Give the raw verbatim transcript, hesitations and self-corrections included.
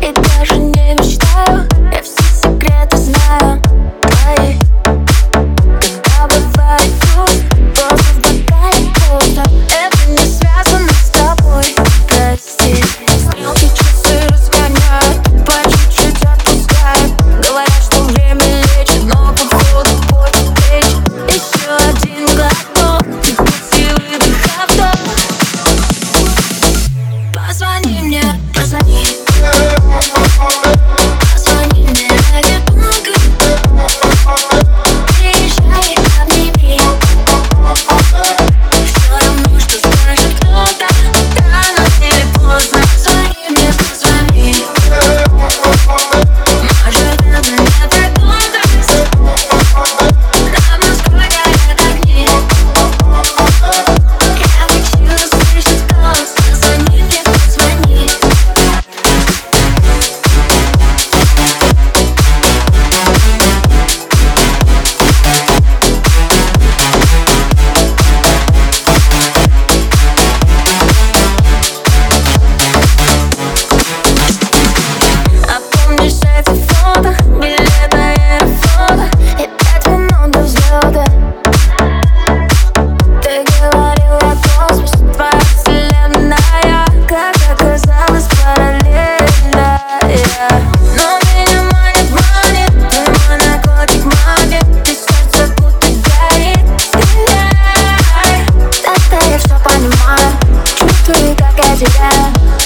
и даже не мечтаю. Я все секреты знаю твои. Когда бывает грустно, просто в бокале пусто. Это не связано с тобой, прости. Стрелки часы разгоняют, по чуть-чуть отпускают. Говорят, что время лечит, но походу больше плечи. Еще один глоток, и пути выдоха вдох. Позвони мне, позвони. Позвони мне ради бога. Приезжай, обними. Все равно, что скажет кто-то. Рано или поздно. Позвони мне, позвони. Может, это не так долго. Над Москвой горят огни. Я хочу услышать голос. Позвони мне, позвони. А помнишь эти фото, билет на аэрофото и пять минут до взлета? Ты говорила о космосе, твоя вселенная, как оказалось параллельная. Но меня манит, манит, ты мой наркотик магит, и сердце будто горит. Стреляй, тогда я все понимаю, чувствую, как я теряю.